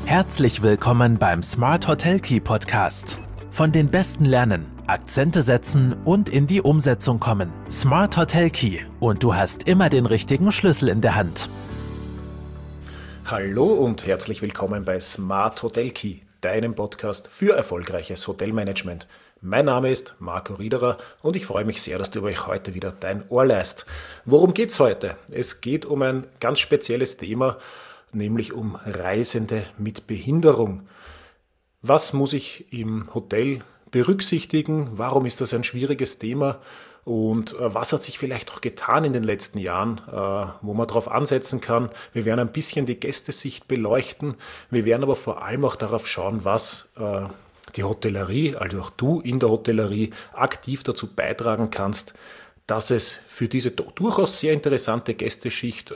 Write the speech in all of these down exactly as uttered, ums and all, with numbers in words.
Herzlich willkommen beim Smart Hotel Key Podcast. Von den Besten lernen, Akzente setzen und in die Umsetzung kommen. Smart Hotel Key und du hast immer den richtigen Schlüssel in der Hand. Hallo und herzlich willkommen bei Smart Hotel Key, deinem Podcast für erfolgreiches Hotelmanagement. Mein Name ist Marco Riederer und ich freue mich sehr, dass du euch heute wieder dein Ohr leist. Worum geht's heute? Es geht um ein ganz spezielles Thema, nämlich um Reisende mit Behinderung. Was muss ich im Hotel berücksichtigen? Warum ist das ein schwieriges Thema? Und was hat sich vielleicht auch getan in den letzten Jahren, wo man darauf ansetzen kann? Wir werden ein bisschen die Gästesicht beleuchten. Wir werden aber vor allem auch darauf schauen, was die Hotellerie, also auch du in der Hotellerie, aktiv dazu beitragen kannst, dass es für diese durchaus sehr interessante Gästeschicht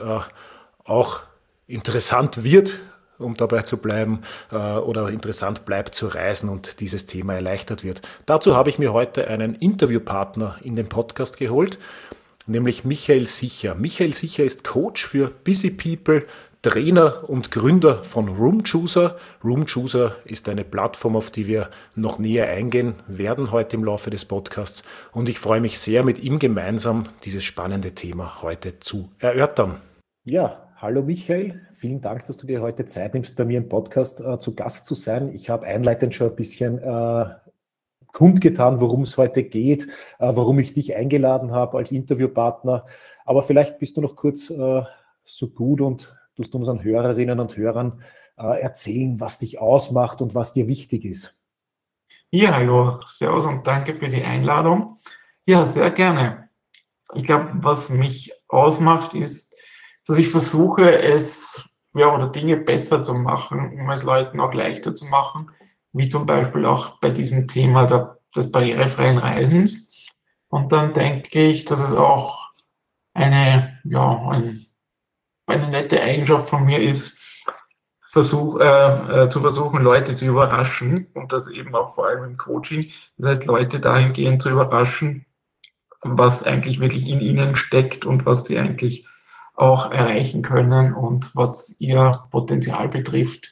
auch interessant wird, um dabei zu bleiben, äh, oder interessant bleibt zu reisen und dieses Thema erleichtert wird. Dazu habe ich mir heute einen Interviewpartner in den Podcast geholt, nämlich Michael Sicher. Michael Sicher ist Coach für Busy People, Trainer und Gründer von Roomchooser. Roomchooser ist eine Plattform, auf die wir noch näher eingehen werden heute im Laufe des Podcasts. Und ich freue mich sehr, mit ihm gemeinsam dieses spannende Thema heute zu erörtern. Ja, hallo Michael, vielen Dank, dass du dir heute Zeit nimmst, bei mir im Podcast äh, zu Gast zu sein. Ich habe einleitend schon ein bisschen äh, kundgetan, worum es heute geht, äh, warum ich dich eingeladen habe als Interviewpartner. Aber vielleicht bist du noch kurz äh, so gut und tust unseren Hörerinnen und Hörern äh, erzählen, was dich ausmacht und was dir wichtig ist. Ja, hallo, servus und danke für die Einladung. Ja, sehr gerne. Ich glaube, was mich ausmacht, ist, dass ich versuche, es ja, oder Dinge besser zu machen, um es Leuten auch leichter zu machen, wie zum Beispiel auch bei diesem Thema der, des barrierefreien Reisens. Und dann denke ich, dass es auch eine, ja, ein, eine nette Eigenschaft von mir ist, versuch, äh, äh, zu versuchen, Leute zu überraschen und das eben auch vor allem im Coaching. Das heißt, Leute dahingehend zu überraschen, was eigentlich wirklich in ihnen steckt und was sie eigentlich auch erreichen können und was ihr Potenzial betrifft.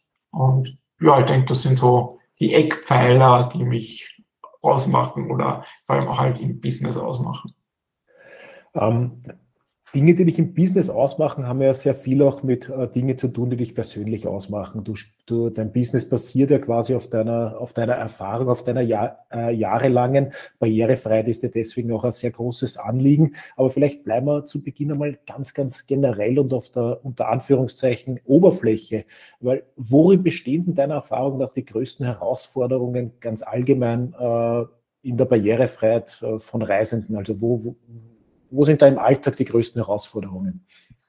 Und ja, ich denke, das sind so die Eckpfeiler, die mich ausmachen oder vor allem auch halt im Business ausmachen. Ähm, Dinge, die dich im Business ausmachen, haben ja sehr viel auch mit äh, Dingen zu tun, die dich persönlich ausmachen. Du, du, dein Business basiert ja quasi auf deiner, auf deiner Erfahrung, auf deiner Jahr, äh, jahrelangen Barrierefreiheit ist dir deswegen auch ein sehr großes Anliegen. Aber vielleicht bleiben wir zu Beginn einmal ganz, ganz generell und auf der unter Anführungszeichen Oberfläche. Weil worin bestehen denn deiner Erfahrung nach die größten Herausforderungen ganz allgemein äh, in der Barrierefreiheit äh, von Reisenden? Also wo, wo Wo sind da im Alltag die größten Herausforderungen?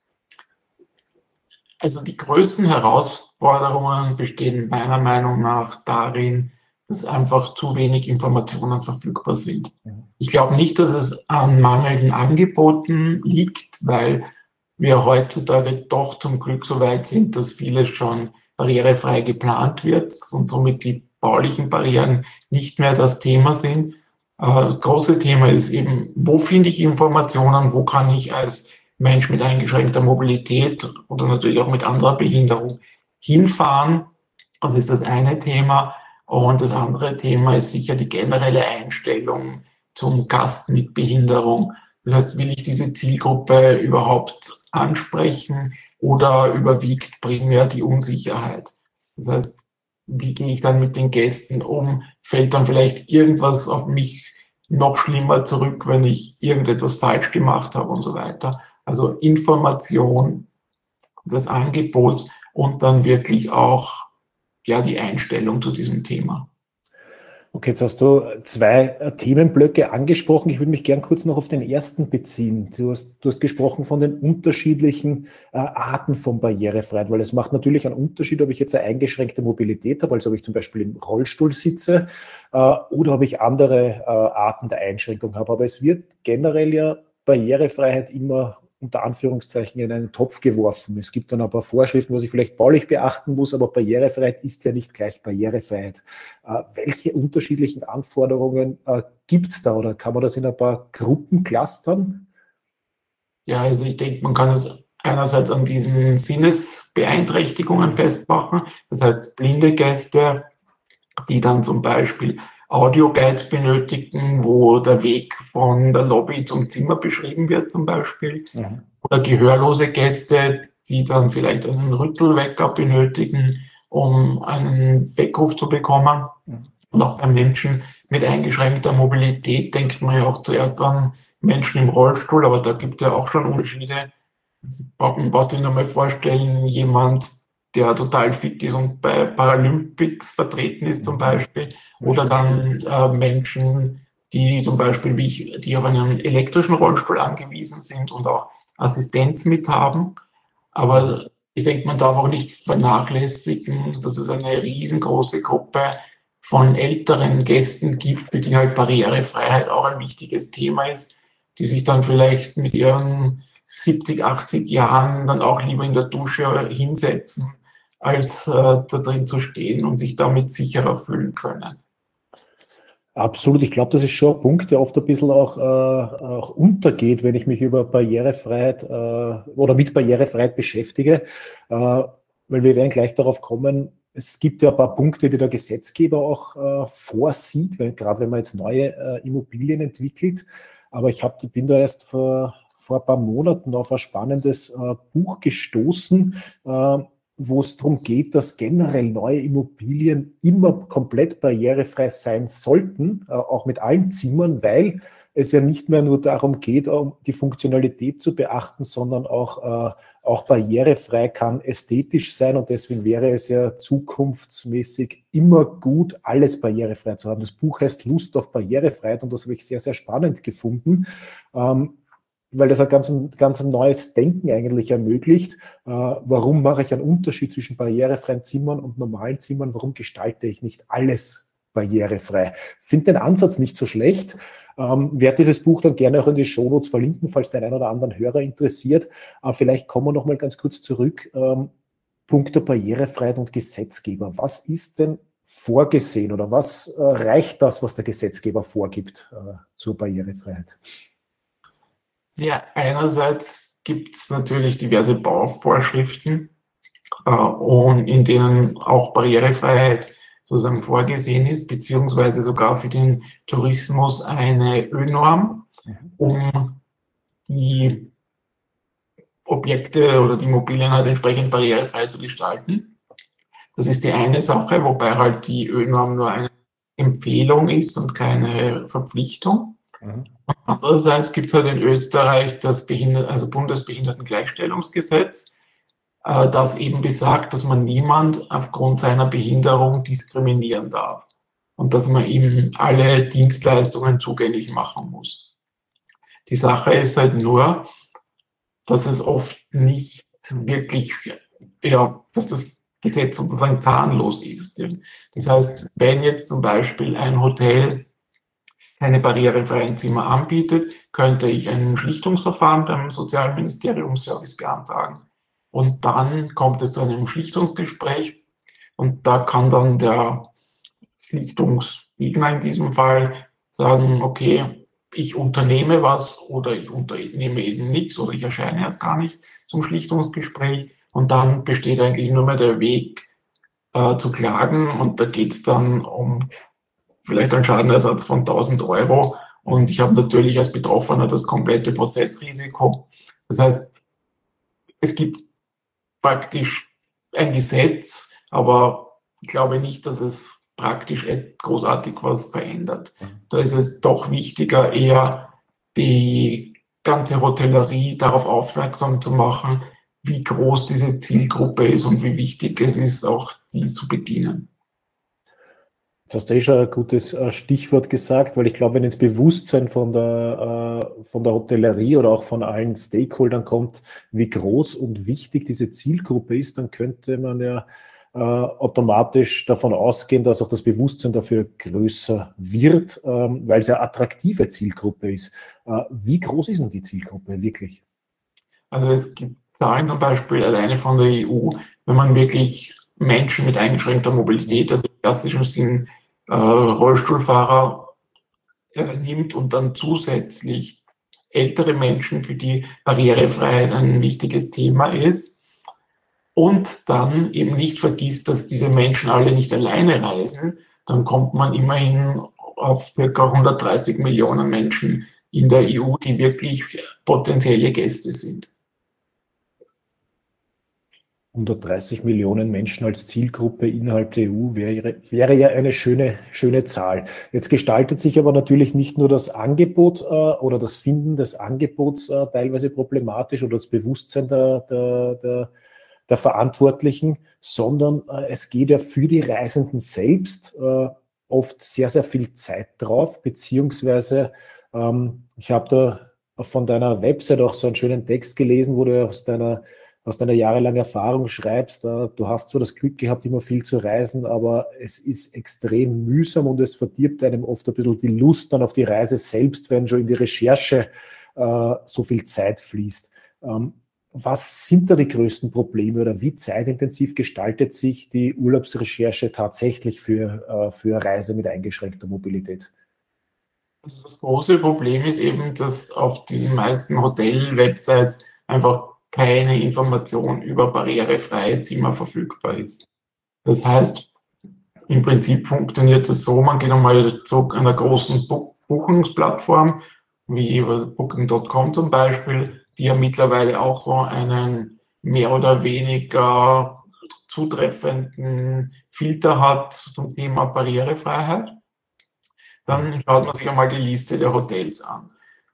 Also die größten Herausforderungen bestehen meiner Meinung nach darin, dass einfach zu wenig Informationen verfügbar sind. Ich glaube nicht, dass es an mangelnden Angeboten liegt, weil wir heutzutage doch zum Glück so weit sind, dass vieles schon barrierefrei geplant wird und somit die baulichen Barrieren nicht mehr das Thema sind. Das große Thema ist eben, wo finde ich Informationen, wo kann ich als Mensch mit eingeschränkter Mobilität oder natürlich auch mit anderer Behinderung hinfahren. Das ist das eine Thema. Und das andere Thema ist sicher die generelle Einstellung zum Gast mit Behinderung. Das heißt, will ich diese Zielgruppe überhaupt ansprechen oder überwiegt primär die Unsicherheit? Das heißt, wie gehe ich dann mit den Gästen um? Fällt dann vielleicht irgendwas auf mich noch schlimmer zurück, wenn ich irgendetwas falsch gemacht habe und so weiter? Also Information des Angebots und dann wirklich auch ja, die Einstellung zu diesem Thema. Okay, jetzt hast du zwei Themenblöcke angesprochen. Ich würde mich gern kurz noch auf den ersten beziehen. Du hast, du hast gesprochen von den unterschiedlichen äh, Arten von Barrierefreiheit, weil es macht natürlich einen Unterschied, ob ich jetzt eine eingeschränkte Mobilität habe, also ob ich zum Beispiel im Rollstuhl sitze äh, oder ob ich andere äh, Arten der Einschränkung habe. Aber es wird generell ja Barrierefreiheit immer unter Anführungszeichen in einen Topf geworfen. Es gibt dann ein paar Vorschriften, was ich vielleicht baulich beachten muss, aber Barrierefreiheit ist ja nicht gleich Barrierefreiheit. Äh, welche unterschiedlichen Anforderungen äh, gibt es da oder kann man das in ein paar Gruppen clustern? Ja, also ich denke, man kann es einerseits an diesen Sinnesbeeinträchtigungen festmachen. Das heißt, blinde Gäste, die dann zum Beispiel Audioguide benötigen, wo der Weg von der Lobby zum Zimmer beschrieben wird zum Beispiel. Ja. Oder gehörlose Gäste, die dann vielleicht einen Rüttelwecker benötigen, um einen Weckruf zu bekommen. Ja. Und auch bei Menschen mit eingeschränkter Mobilität denkt man ja auch zuerst an Menschen im Rollstuhl, aber da gibt es ja auch schon Unterschiede. Man braucht sich nur mal vorstellen, jemand, der total fit ist und bei Paralympics vertreten ist zum Beispiel, oder dann äh, Menschen, die zum Beispiel, wie ich, die auf einen elektrischen Rollstuhl angewiesen sind und auch Assistenz mit haben. Aber ich denke, man darf auch nicht vernachlässigen, dass es eine riesengroße Gruppe von älteren Gästen gibt, für die halt Barrierefreiheit auch ein wichtiges Thema ist, die sich dann vielleicht mit ihren siebzig, achtzig Jahren dann auch lieber in der Dusche hinsetzen, als äh, da drin zu stehen und sich damit sicherer fühlen können. Absolut, ich glaube, das ist schon ein Punkt, der oft ein bisschen auch, äh, auch untergeht, wenn ich mich über Barrierefreiheit äh, oder mit Barrierefreiheit beschäftige, äh, weil wir werden gleich darauf kommen, es gibt ja ein paar Punkte, die der Gesetzgeber auch äh, vorsieht, weil, gerade wenn man jetzt neue äh, Immobilien entwickelt, aber ich hab, bin da erst vor, vor ein paar Monaten auf ein spannendes äh, Buch gestoßen, äh, wo es darum geht, dass generell neue Immobilien immer komplett barrierefrei sein sollten, äh, auch mit allen Zimmern, weil es ja nicht mehr nur darum geht, um die Funktionalität zu beachten, sondern auch, äh, auch barrierefrei kann ästhetisch sein, und deswegen wäre es ja zukunftsmäßig immer gut, alles barrierefrei zu haben. Das Buch heißt Lust auf Barrierefreiheit, und das habe ich sehr, sehr spannend gefunden. Ähm, weil das ein ganz, ganz neues Denken eigentlich ermöglicht. Äh, warum mache ich einen Unterschied zwischen barrierefreien Zimmern und normalen Zimmern? Warum gestalte ich nicht alles barrierefrei? Ich finde den Ansatz nicht so schlecht. Ähm, werde dieses Buch dann gerne auch in die Shownotes verlinken, falls der ein oder anderen Hörer interessiert. Aber vielleicht kommen wir noch mal ganz kurz zurück. Ähm, Punkt der Barrierefreiheit und Gesetzgeber. Was ist denn vorgesehen, oder was äh, reicht das, was der Gesetzgeber vorgibt äh, zur Barrierefreiheit? Ja, einerseits gibt es natürlich diverse Bauvorschriften, äh, und in denen auch Barrierefreiheit sozusagen vorgesehen ist, beziehungsweise sogar für den Tourismus eine Ö-Norm, um die Objekte oder die Immobilien halt entsprechend barrierefrei zu gestalten. Das ist die eine Sache, wobei halt die Ö-Norm nur eine Empfehlung ist und keine Verpflichtung. Mhm. Andererseits gibt es halt in Österreich das Behinder- also Bundesbehindertengleichstellungsgesetz, äh, das eben besagt, dass man niemand aufgrund seiner Behinderung diskriminieren darf und dass man ihm alle Dienstleistungen zugänglich machen muss. Die Sache ist halt nur, dass es oft nicht wirklich, ja, dass das Gesetz sozusagen zahnlos ist. Das heißt, wenn jetzt zum Beispiel ein Hotel keine barrierefreien Zimmer anbietet, könnte ich ein Schlichtungsverfahren beim Sozialministerium Service beantragen. Und dann kommt es zu einem Schlichtungsgespräch, und da kann dann der Schlichtungsgegner in diesem Fall sagen, okay, ich unternehme was oder ich unternehme eben nichts oder ich erscheine erst gar nicht zum Schlichtungsgespräch, und dann besteht eigentlich nur mehr der Weg äh, zu klagen, und da geht es dann um vielleicht einen Schadenersatz von tausend Euro, und ich habe natürlich als Betroffener das komplette Prozessrisiko. Das heißt, es gibt praktisch ein Gesetz, aber ich glaube nicht, dass es praktisch großartig was verändert. Da ist es doch wichtiger, eher die ganze Hotellerie darauf aufmerksam zu machen, wie groß diese Zielgruppe ist und wie wichtig es ist, auch die zu bedienen. Jetzt hast du eh schon ein gutes Stichwort gesagt, weil ich glaube, wenn ins Bewusstsein von der, von der Hotellerie oder auch von allen Stakeholdern kommt, wie groß und wichtig diese Zielgruppe ist, dann könnte man ja äh, automatisch davon ausgehen, dass auch das Bewusstsein dafür größer wird, ähm, weil es ja eine attraktive Zielgruppe ist. Äh, wie groß ist denn die Zielgruppe wirklich? Also es gibt Zahlen zum Beispiel alleine von der E U, wenn man wirklich Menschen mit eingeschränkter Mobilität, also im klassischen Sinn äh, Rollstuhlfahrer äh, nimmt und dann zusätzlich ältere Menschen, für die Barrierefreiheit ein wichtiges Thema ist. Und dann eben nicht vergisst, dass diese Menschen alle nicht alleine reisen, dann kommt man immerhin auf ca. hundertdreißig Millionen Menschen in der E U, die wirklich potenzielle Gäste sind. hundertdreißig Millionen Menschen als Zielgruppe innerhalb der E U wäre, wäre ja eine schöne, schöne Zahl. Jetzt gestaltet sich aber natürlich nicht nur das Angebot äh, oder das Finden des Angebots äh, teilweise problematisch oder das Bewusstsein der, der, der, der Verantwortlichen, sondern äh, es geht ja für die Reisenden selbst äh, oft sehr, sehr viel Zeit drauf, beziehungsweise ähm, ich habe da von deiner Website auch so einen schönen Text gelesen, wo du aus deiner aus deiner jahrelangen Erfahrung schreibst, du hast zwar das Glück gehabt, immer viel zu reisen, aber es ist extrem mühsam und es verdirbt einem oft ein bisschen die Lust dann auf die Reise selbst, wenn schon in die Recherche äh, so viel Zeit fließt. Ähm, was sind da die größten Probleme oder wie zeitintensiv gestaltet sich die Urlaubsrecherche tatsächlich für, äh, für eine Reise mit eingeschränkter Mobilität? Also das große Problem ist eben, dass auf diesen meisten Hotel-Websites einfach keine Information über barrierefreie Zimmer verfügbar ist. Das heißt, im Prinzip funktioniert das so, man geht einmal zu einer großen Buchungsplattform, wie Booking Punkt com zum Beispiel, die ja mittlerweile auch so einen mehr oder weniger zutreffenden Filter hat zum Thema Barrierefreiheit. Dann schaut man sich einmal die Liste der Hotels an.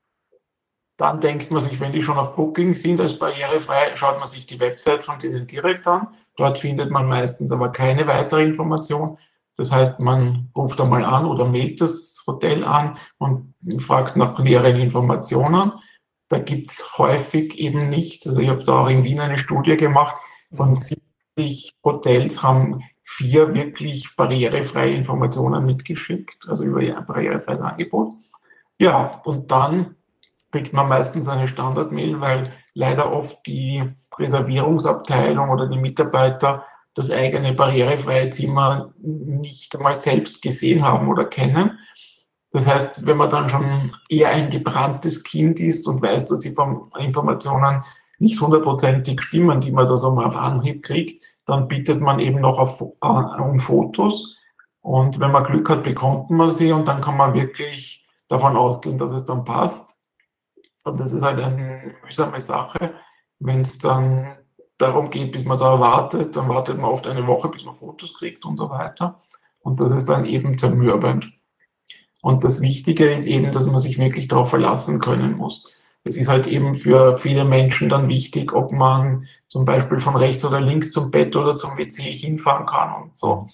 Dann denkt man sich, wenn die schon auf Booking sind als barrierefrei, schaut man sich die Website von denen direkt an. Dort findet man meistens aber keine weitere Information. Das heißt, man ruft einmal an oder mailt das Hotel an und fragt nach näheren Informationen. Da gibt es häufig eben nicht. Also ich habe da auch in Wien eine Studie gemacht. Von siebzig Hotels haben vier wirklich barrierefreie Informationen mitgeschickt, also über ihr barrierefreies Angebot. Ja, und dann kriegt man meistens eine Standardmail, weil leider oft die Reservierungsabteilung oder die Mitarbeiter das eigene barrierefreie Zimmer nicht einmal selbst gesehen haben oder kennen. Das heißt, wenn man dann schon eher ein gebranntes Kind ist und weiß, dass die Informationen nicht hundertprozentig stimmen, die man da so mal auf Anhieb kriegt, dann bittet man eben noch auf, um Fotos. Und wenn man Glück hat, bekommt man sie und dann kann man wirklich davon ausgehen, dass es dann passt. Und das ist halt eine mühsame Sache. Wenn es dann darum geht, bis man da wartet, dann wartet man oft eine Woche, bis man Fotos kriegt und so weiter. Und das ist dann eben zermürbend. Und das Wichtige ist eben, dass man sich wirklich darauf verlassen können muss. Es ist halt eben für viele Menschen dann wichtig, ob man zum Beispiel von rechts oder links zum Bett oder zum W C hinfahren kann und so.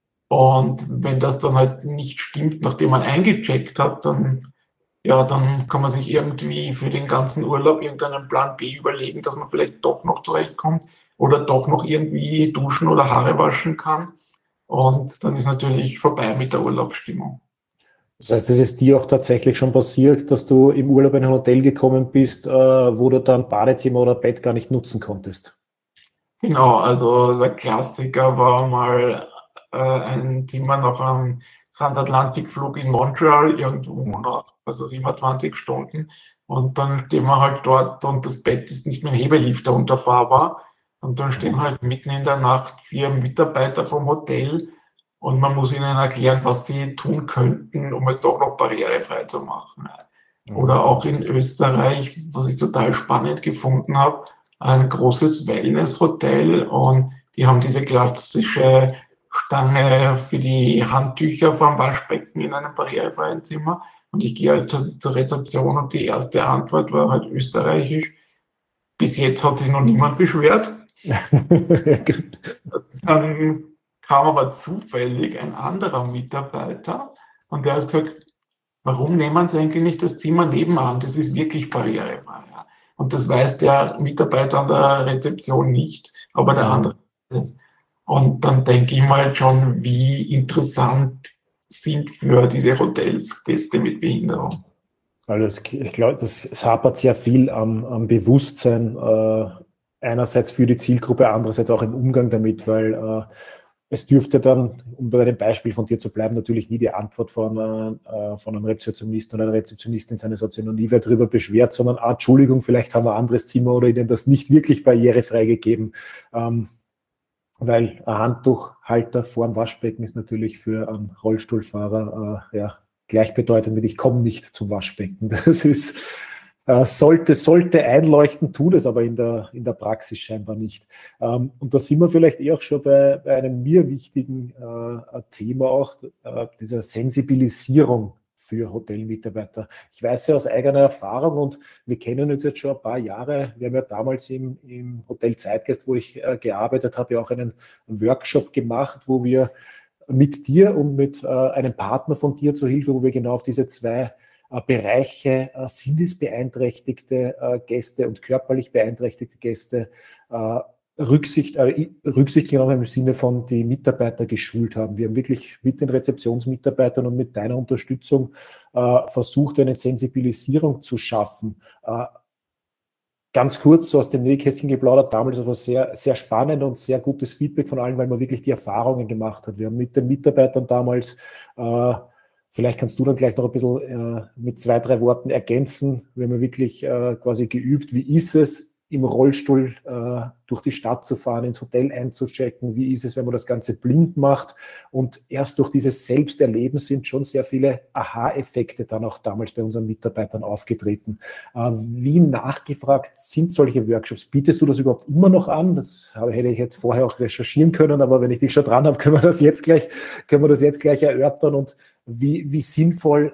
Und wenn das dann halt nicht stimmt, nachdem man eingecheckt hat, dann ja, dann kann man sich irgendwie für den ganzen Urlaub irgendeinen Plan B überlegen, dass man vielleicht doch noch zurechtkommt oder doch noch irgendwie duschen oder Haare waschen kann. Und dann ist natürlich vorbei mit der Urlaubsstimmung. Das heißt, es ist dir auch tatsächlich schon passiert, dass du im Urlaub in ein Hotel gekommen bist, wo du dann Badezimmer oder Bett gar nicht nutzen konntest? Genau, also der Klassiker war mal äh, ein Zimmer nach einem Transatlantikflug in Montreal, irgendwo nach, also immer zwanzig Stunden. Und dann stehen wir halt dort und das Bett ist nicht mit dem Hebelifter unterfahrbar. Und dann stehen halt mitten in der Nacht vier Mitarbeiter vom Hotel und man muss ihnen erklären, was sie tun könnten, um es doch noch barrierefrei zu machen. Oder auch in Österreich, was ich total spannend gefunden habe, ein großes Wellness-Hotel und die haben diese klassische Stange für die Handtücher vor dem Waschbecken in einem barrierefreien Zimmer. Und ich gehe halt zur Rezeption und die erste Antwort war halt österreichisch. Bis jetzt hat sich noch niemand beschwert. Dann kam aber zufällig ein anderer Mitarbeiter und der hat gesagt, warum nehmen Sie eigentlich nicht das Zimmer nebenan? Das ist wirklich barrierefrei. Und das weiß der Mitarbeiter an der Rezeption nicht, aber der andere weiß es. Und dann denke ich mal schon, wie interessant sind für diese Hotels Gäste mit Behinderung. Also ich glaube, das, es hapert sehr viel am, am Bewusstsein, äh, einerseits für die Zielgruppe, andererseits auch im Umgang damit, weil äh, es dürfte dann, um bei dem Beispiel von dir zu bleiben, natürlich nie die Antwort von, äh, von einem Rezeptionisten oder einer Rezeptionistin sein, es hat sich noch nie wer darüber beschwert, sondern, ah, Entschuldigung, vielleicht haben wir ein anderes Zimmer oder ihnen das nicht wirklich barrierefrei gegeben. Ähm, weil ein Handtuchhalter vor dem Waschbecken ist natürlich für einen Rollstuhlfahrer äh, ja, gleichbedeutend mit ich komme nicht zum Waschbecken. Das ist Äh, sollte, sollte einleuchten, tut es aber in der, in der Praxis scheinbar nicht. Ähm, und da sind wir vielleicht eh auch schon bei, bei einem mir wichtigen äh, Thema auch, äh, dieser Sensibilisierung für Hotelmitarbeiter. Ich weiß ja aus eigener Erfahrung und wir kennen uns jetzt schon ein paar Jahre. Wir haben ja damals im, im Hotel Zeitgeist, wo ich äh, gearbeitet habe, ja auch einen Workshop gemacht, wo wir mit dir und mit äh, einem Partner von dir zur Hilfe, wo wir genau auf diese zwei Bereiche äh, sinnesbeeinträchtigte äh, Gäste und körperlich beeinträchtigte Gäste äh, Rücksicht, äh, Rücksicht genommen im Sinne von die Mitarbeiter geschult haben. Wir haben wirklich mit den Rezeptionsmitarbeitern und mit deiner Unterstützung äh, versucht, eine Sensibilisierung zu schaffen. Äh, ganz kurz so aus dem Nähkästchen geplaudert, damals war es sehr, sehr spannend und sehr gutes Feedback von allen, weil man wirklich die Erfahrungen gemacht hat. Wir haben mit den Mitarbeitern damals äh, vielleicht kannst du dann gleich noch ein bisschen äh, mit zwei, drei Worten ergänzen. Wir haben ja wirklich äh, quasi geübt, wie ist es, im Rollstuhl äh, durch die Stadt zu fahren, ins Hotel einzuchecken, wie ist es, wenn man das Ganze blind macht. Und erst durch dieses Selbsterleben sind schon sehr viele Aha-Effekte dann auch damals bei unseren Mitarbeitern aufgetreten. Äh, wie nachgefragt sind solche Workshops? Bietest du das überhaupt immer noch an? Das habe, hätte ich jetzt vorher auch recherchieren können, aber wenn ich dich schon dran habe, können wir das jetzt gleich, können wir das jetzt gleich erörtern. Und wie, wie sinnvoll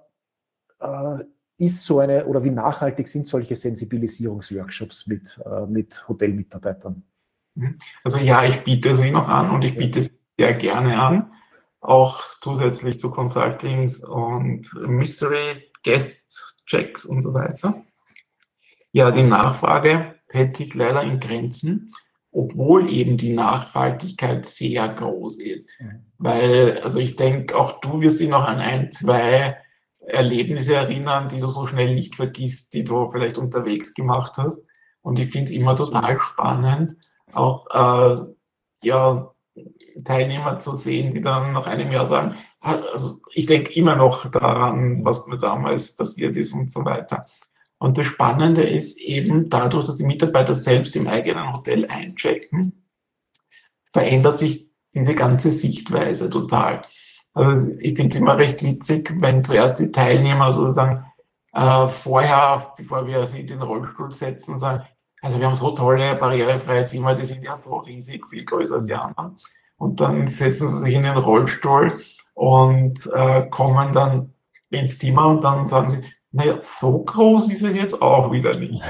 äh, äh, ist so eine, oder wie nachhaltig sind solche Sensibilisierungsworkshops mit, äh, mit Hotelmitarbeitern? Also ja, ich biete sie noch an und ich biete sie sehr gerne an, auch zusätzlich zu Consultings und Mystery Guest Checks und so weiter. Ja, die Nachfrage hält sich leider in Grenzen, obwohl eben die Nachhaltigkeit sehr groß ist. Mhm. Weil, also ich denke, auch du wirst dich noch an ein, zwei Erlebnisse erinnern, die du so schnell nicht vergisst, die du vielleicht unterwegs gemacht hast. Und ich finde es immer total spannend, auch äh, ja, Teilnehmer zu sehen, die dann nach einem Jahr sagen, also ich denke immer noch daran, was mir damals passiert ist und so weiter. Und das Spannende ist eben dadurch, dass die Mitarbeiter selbst im eigenen Hotel einchecken, verändert sich diese ganze Sichtweise total. Also ich finde es immer recht witzig, wenn zuerst die Teilnehmer sozusagen äh, vorher, bevor wir sie in den Rollstuhl setzen, sagen, also wir haben so tolle barrierefreie Zimmer, die sind ja so riesig, viel größer als die anderen. Und dann setzen sie sich in den Rollstuhl und äh, kommen dann ins Zimmer und dann sagen sie, naja, so groß ist es jetzt auch wieder nicht.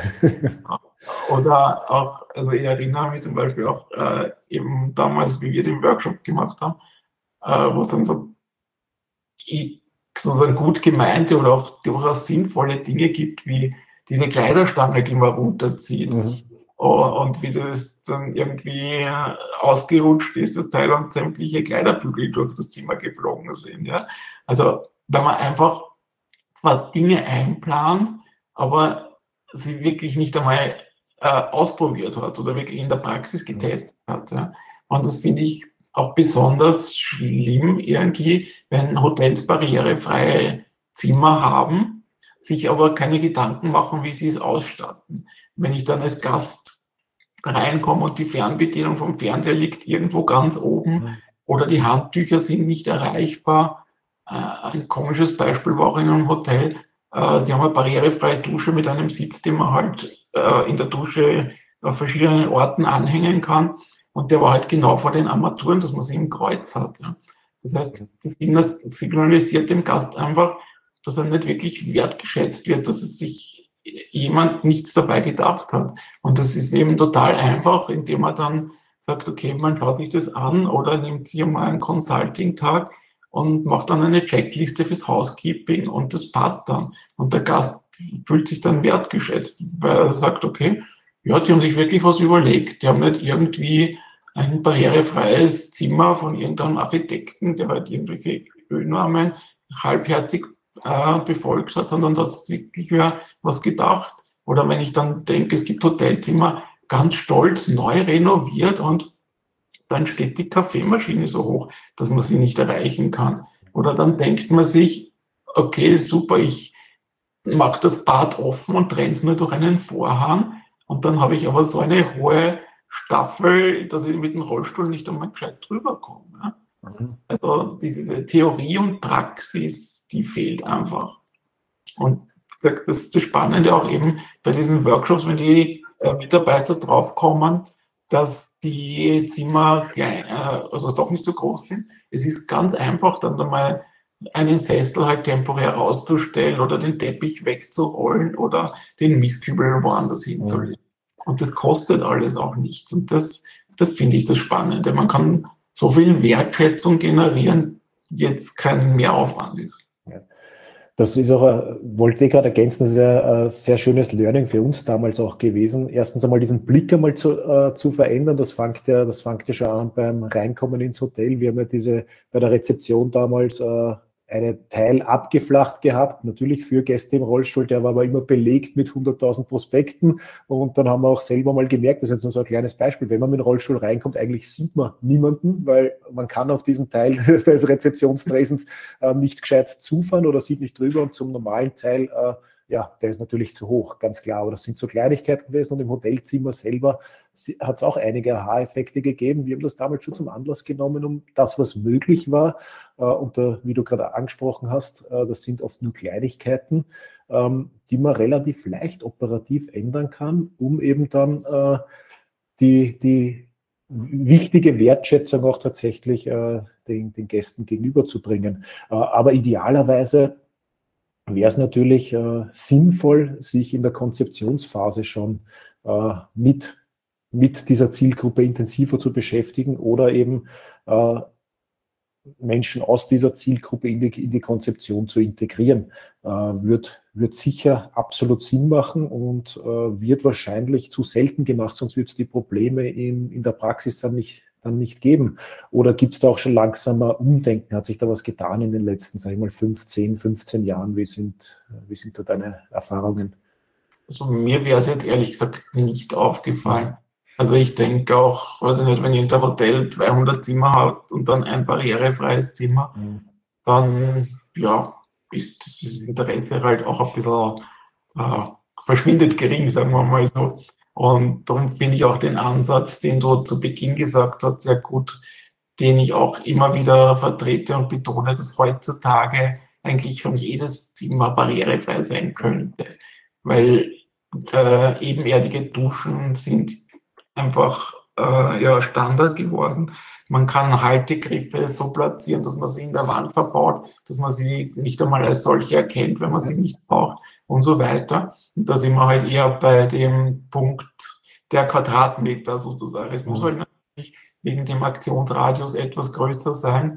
Oder auch, also ich erinnere mich zum Beispiel auch äh, eben damals, wie wir den Workshop gemacht haben, äh, wo es dann so ich, sozusagen gut gemeinte oder auch durchaus sinnvolle Dinge gibt, wie diese Kleiderstange, die man runterzieht. Mhm. Und wie das dann irgendwie ausgerutscht ist, das Teil und sämtliche Kleiderbügel durch das Zimmer geflogen sind. Ja? Also wenn man einfach zwar Dinge einplant, aber sie wirklich nicht einmal äh, ausprobiert hat oder wirklich in der Praxis getestet hat. Ja? Und das finde ich auch besonders schlimm irgendwie, wenn Hotels barrierefreie Zimmer haben, sich aber keine Gedanken machen, wie sie es ausstatten. Wenn ich dann als Gast reinkomme und die Fernbedienung vom Fernseher liegt irgendwo ganz oben mhm. oder die Handtücher sind nicht erreichbar. Äh, ein komisches Beispiel war auch in einem Hotel, äh, die haben eine barrierefreie Dusche mit einem Sitz, den man halt äh, in der Dusche auf verschiedenen Orten anhängen kann. Und der war halt genau vor den Armaturen, dass man sie im Kreuz hat. Ja. Das heißt, das signalisiert dem Gast einfach, dass er nicht wirklich wertgeschätzt wird, dass es sich jemand nichts dabei gedacht hat. Und das ist eben total einfach, indem man dann sagt, okay, man schaut sich das an oder nimmt sich mal einen Consulting-Tag und macht dann eine Checkliste fürs Housekeeping und das passt dann. Und der Gast fühlt sich dann wertgeschätzt, weil er sagt, okay, ja, die haben sich wirklich was überlegt. Die haben nicht irgendwie ein barrierefreies Zimmer von irgendeinem Architekten, der halt irgendwelche Ölnormen halbherzig äh, befolgt hat, sondern da hat wirklich wer was gedacht. Oder wenn ich dann denke, es gibt Hotelzimmer ganz stolz neu renoviert und dann steht die Kaffeemaschine so hoch, dass man sie nicht erreichen kann. Oder dann denkt man sich, okay, super, ich mache das Bad offen und trenne es nur durch einen Vorhang und dann habe ich aber so eine hohe Staffel, dass ich mit dem Rollstuhl nicht einmal gescheit drüber komme. Ja? Mhm. Also diese Theorie und Praxis, die fehlt einfach. Und das ist das Spannende auch eben bei diesen Workshops, wenn die äh, Mitarbeiter draufkommen, dass die Zimmer klein, äh, also doch nicht so groß sind. Es ist ganz einfach, dann einmal einen Sessel halt temporär rauszustellen oder den Teppich wegzurollen oder den Mistkübel woanders hinzulegen. Und das kostet alles auch nichts. Und das, das finde ich das Spannende. Man kann so viel Wertschätzung generieren, die jetzt kein Mehraufwand ist. Ja. Das ist auch, wollte ich gerade ergänzen, das ist ja ein sehr schönes Learning für uns damals auch gewesen. Erstens einmal diesen Blick einmal zu, äh, zu verändern. Das fängt ja, das fängt ja schon an beim Reinkommen ins Hotel. Wir haben ja diese, bei der Rezeption damals äh, einen Teil abgeflacht gehabt, natürlich für Gäste im Rollstuhl, der war aber immer belegt mit hunderttausend Prospekten und dann haben wir auch selber mal gemerkt, das ist jetzt nur so ein kleines Beispiel, wenn man mit dem Rollstuhl reinkommt, eigentlich sieht man niemanden, weil man kann auf diesen Teil des Rezeptionstresens äh, nicht gescheit zufahren oder sieht nicht drüber und zum normalen Teil, äh, ja, der ist natürlich zu hoch, ganz klar, aber das sind so Kleinigkeiten gewesen und im Hotelzimmer selber hat es auch einige Aha-Effekte gegeben. Wir haben das damals schon zum Anlass genommen, um das, was möglich war. Und da, wie du gerade angesprochen hast, das sind oft nur Kleinigkeiten, die man relativ leicht operativ ändern kann, um eben dann die, die wichtige Wertschätzung auch tatsächlich den, den Gästen gegenüberzubringen. Aber idealerweise wäre es natürlich sinnvoll, sich in der Konzeptionsphase schon mit mit dieser Zielgruppe intensiver zu beschäftigen oder eben äh, Menschen aus dieser Zielgruppe in die, in die Konzeption zu integrieren. Äh, wird, wird sicher absolut Sinn machen und äh, wird wahrscheinlich zu selten gemacht, sonst wird es die Probleme in, in der Praxis dann nicht, dann nicht geben. Oder gibt es da auch schon langsamer Umdenken? Hat sich da was getan in den letzten, sag ich mal, fünfzehn, fünfzehn Jahren? Wie sind, wie sind da deine Erfahrungen? Also mir wäre es jetzt ehrlich gesagt nicht aufgefallen. Also ich denke auch, weiß ich nicht, wenn ihr in der Hotel zweihundert Zimmer habt und dann ein barrierefreies Zimmer, mhm. dann ja, ist das Interesse halt auch ein bisschen äh, verschwindet gering, sagen wir mal so. Und darum finde ich auch den Ansatz, den du zu Beginn gesagt hast, sehr gut, den ich auch immer wieder vertrete und betone, dass heutzutage eigentlich schon jedes Zimmer barrierefrei sein könnte, weil äh, ebenerdige Duschen sind einfach äh, ja, Standard geworden. Man kann Haltegriffe so platzieren, dass man sie in der Wand verbaut, dass man sie nicht einmal als solche erkennt, wenn man sie nicht braucht und so weiter. Und da sind wir halt eher bei dem Punkt der Quadratmeter sozusagen. Es muss halt natürlich wegen dem Aktionsradius etwas größer sein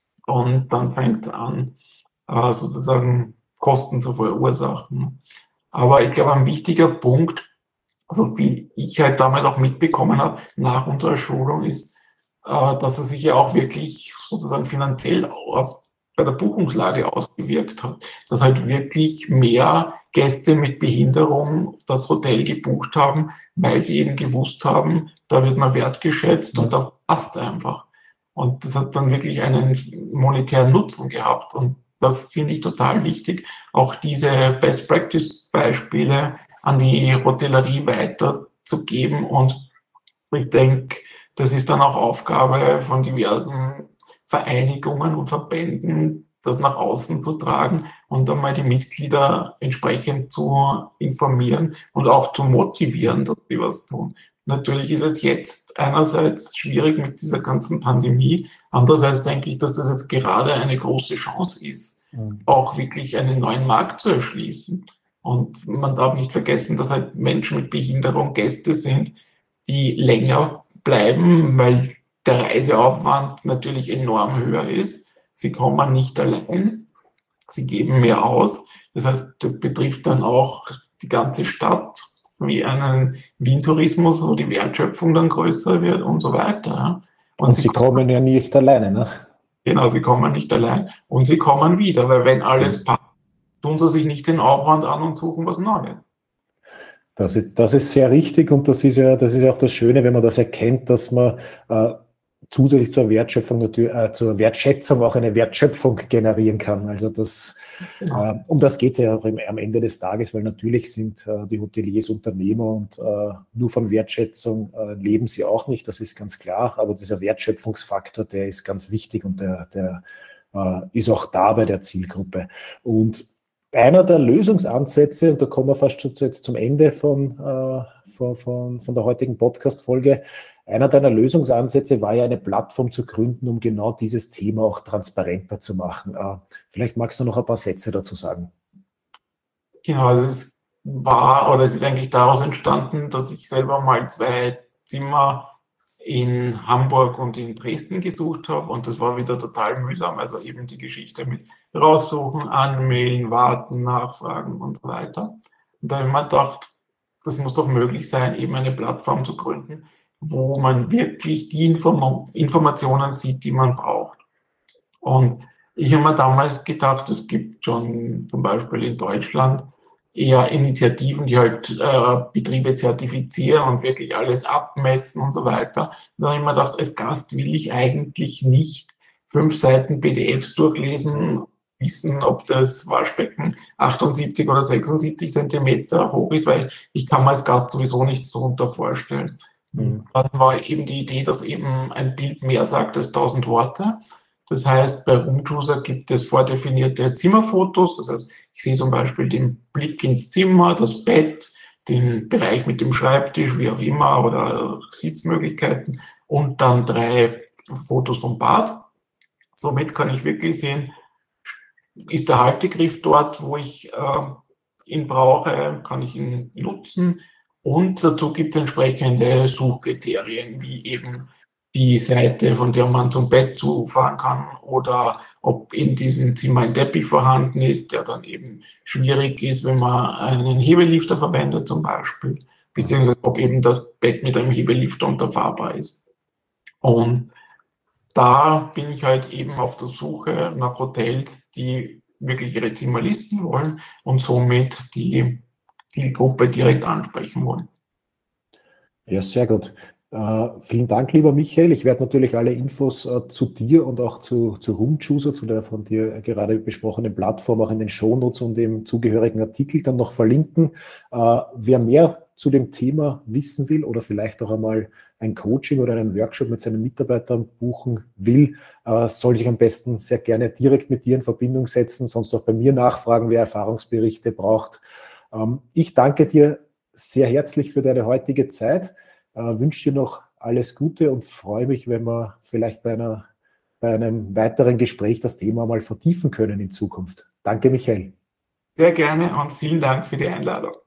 und dann fängt es an, äh, sozusagen Kosten zu verursachen. Aber ich glaube, ein wichtiger Punkt, also wie ich halt damals auch mitbekommen habe, nach unserer Schulung ist, äh, dass er sich ja auch wirklich sozusagen finanziell auf, bei der Buchungslage ausgewirkt hat. Dass halt wirklich mehr Gäste mit Behinderung das Hotel gebucht haben, weil sie eben gewusst haben, da wird man wertgeschätzt und da passt es einfach. Und das hat dann wirklich einen monetären Nutzen gehabt. Und das finde ich total wichtig, auch diese Best-Practice-Beispiele an die Hotellerie weiterzugeben. Und ich denke, das ist dann auch Aufgabe von diversen Vereinigungen und Verbänden, das nach außen zu tragen und dann mal die Mitglieder entsprechend zu informieren und auch zu motivieren, dass sie was tun. Natürlich ist es jetzt einerseits schwierig mit dieser ganzen Pandemie, andererseits denke ich, dass das jetzt gerade eine große Chance ist, auch wirklich einen neuen Markt zu erschließen. Und man darf nicht vergessen, dass halt Menschen mit Behinderung Gäste sind, die länger bleiben, weil der Reiseaufwand natürlich enorm höher ist. Sie kommen nicht allein, sie geben mehr aus. Das heißt, das betrifft dann auch die ganze Stadt, wie einen Wien-Tourismus, wo die Wertschöpfung dann größer wird und so weiter. Und, und sie, sie kommen, kommen ja nicht alleine, ne? Genau, sie kommen nicht allein und sie kommen wieder, weil wenn alles passt, tun sie sich nicht den Aufwand an und suchen was Neues. Das ist, das ist sehr richtig und das ist ja, das ist ja auch das Schöne, wenn man das erkennt, dass man äh, zusätzlich zur Wertschöpfung natürlich, äh, zur Wertschätzung auch eine Wertschöpfung generieren kann. Also das, Genau. äh, um das geht es ja auch im, am Ende des Tages, weil natürlich sind äh, die Hoteliers Unternehmer und äh, nur von Wertschätzung äh, leben sie auch nicht, das ist ganz klar, aber dieser Wertschöpfungsfaktor, der ist ganz wichtig und der, der äh, ist auch da bei der Zielgruppe. Und einer der Lösungsansätze, und da kommen wir fast schon jetzt zum Ende von, äh, von, von, von der heutigen Podcast-Folge, einer deiner Lösungsansätze war ja, eine Plattform zu gründen, um genau dieses Thema auch transparenter zu machen. Äh, vielleicht magst du noch ein paar Sätze dazu sagen. Genau, also es war, oder es ist eigentlich daraus entstanden, dass ich selber mal zwei Zimmer in Hamburg und in Dresden gesucht habe und das war wieder total mühsam, also eben die Geschichte mit raussuchen, anmelden, warten, nachfragen und so weiter. Und da habe ich mir gedacht, das muss doch möglich sein, eben eine Plattform zu gründen, wo man wirklich die Inform- Informationen sieht, die man braucht. Und ich habe mir damals gedacht, es gibt schon zum Beispiel in Deutschland eher Initiativen, die halt äh, Betriebe zertifizieren und wirklich alles abmessen und so weiter. Da habe ich mir gedacht, als Gast will ich eigentlich nicht fünf Seiten P D Fs durchlesen, wissen, ob das Waschbecken achtundsiebzig oder sechsundsiebzig Zentimeter hoch ist, weil ich kann mir als Gast sowieso nichts darunter vorstellen. Mhm. Dann war eben die Idee, dass eben ein Bild mehr sagt als tausend Worte. Das heißt, bei Roomchooser gibt es vordefinierte Zimmerfotos. Das heißt, ich sehe zum Beispiel den Blick ins Zimmer, das Bett, den Bereich mit dem Schreibtisch, wie auch immer, oder Sitzmöglichkeiten und dann drei Fotos vom Bad. Somit kann ich wirklich sehen, ist der Haltegriff dort, wo ich äh, ihn brauche, kann ich ihn nutzen. Und dazu gibt es entsprechende Suchkriterien, wie eben die Seite, von der man zum Bett zufahren kann, oder ob in diesem Zimmer ein Teppich vorhanden ist, der dann eben schwierig ist, wenn man einen Hebelifter verwendet zum Beispiel, beziehungsweise ob eben das Bett mit einem Hebelifter unterfahrbar ist. Und da bin ich halt eben auf der Suche nach Hotels, die wirklich ihre Zimmer listen wollen und somit die, die Gruppe direkt ansprechen wollen. Ja, sehr gut. Uh, vielen Dank, lieber Michael. Ich werde natürlich alle Infos uh, zu dir und auch zu, zu Roomchooser, zu der von dir gerade besprochenen Plattform, auch in den Shownotes und dem zugehörigen Artikel dann noch verlinken. Uh, wer mehr zu dem Thema wissen will oder vielleicht auch einmal ein Coaching oder einen Workshop mit seinen Mitarbeitern buchen will, uh, soll sich am besten sehr gerne direkt mit dir in Verbindung setzen, sonst auch bei mir nachfragen, wer Erfahrungsberichte braucht. Um, ich danke dir sehr herzlich für deine heutige Zeit. Uh, wünsche dir noch alles Gute und freue mich, wenn wir vielleicht bei, einer, bei einem weiteren Gespräch das Thema mal vertiefen können in Zukunft. Danke, Michael. Sehr gerne und vielen Dank für die Einladung.